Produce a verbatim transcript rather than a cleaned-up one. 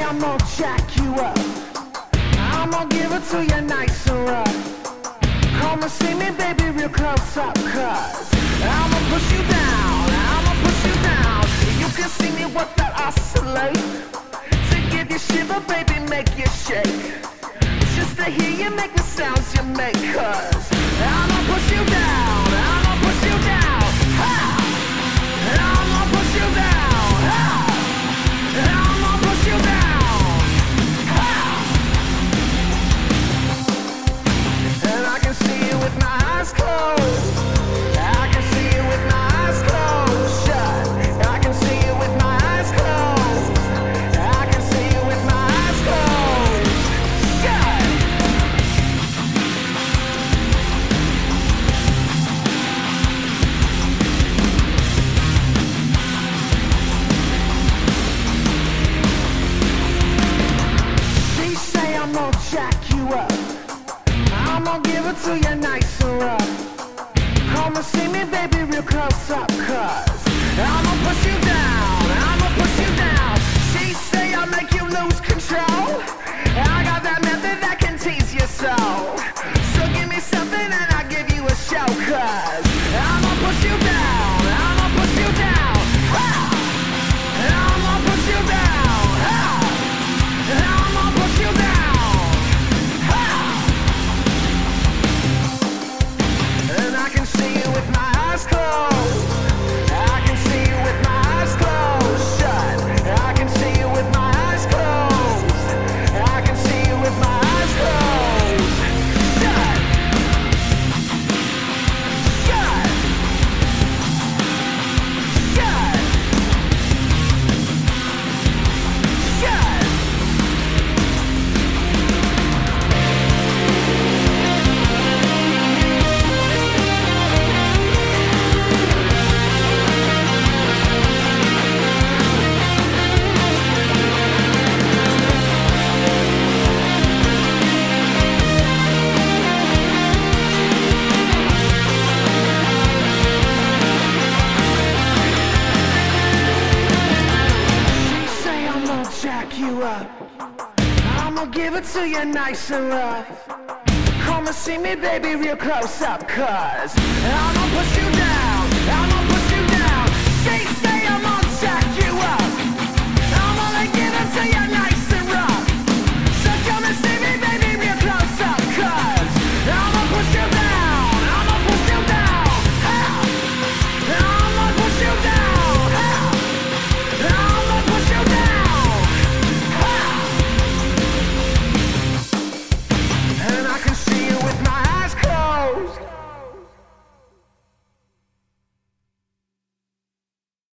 I'm gonna jack you up. I'm gonna give it to you nice and rough. Come and see me, baby, real close up, cause I'ma push you down, I'ma push you down. You can see me with that oscillate. To give you shiver, baby, make you shake. Just to hear you make the sounds you make, cause I'ma push you down, I'ma push you down. Ha! I'ma push you down, ha! I'ma push you down, ha! And I can see you with my eyes closed. I can see you with my eyes closed, shut. I can see you with my eyes closed. I can see you with my eyes closed, shut. She say I'm gonna jack you up. I'm gonna give it to you nice and rough. Come and see me, baby, real close up, cause I'ma push you down, I'ma push you down. She say I'll make you lose control. I got that method that can tease your soul. So give me something and I'll give you a show, cause I'ma push you down, I'ma push you down, ha! I'ma push you down, ha! I'ma push you down, ha! And I can see you with my eyes closed. I can see you with my eyes closed, shut. I can see you with my eyes closed. I can see you with my eyes closed, shut. Shut. Shut. Shut. Say I'm gonna jack you up. I'ma give it to you nice and rough. Come and see me, baby, real close up, cause I'ma push you down, I'ma push you down. She say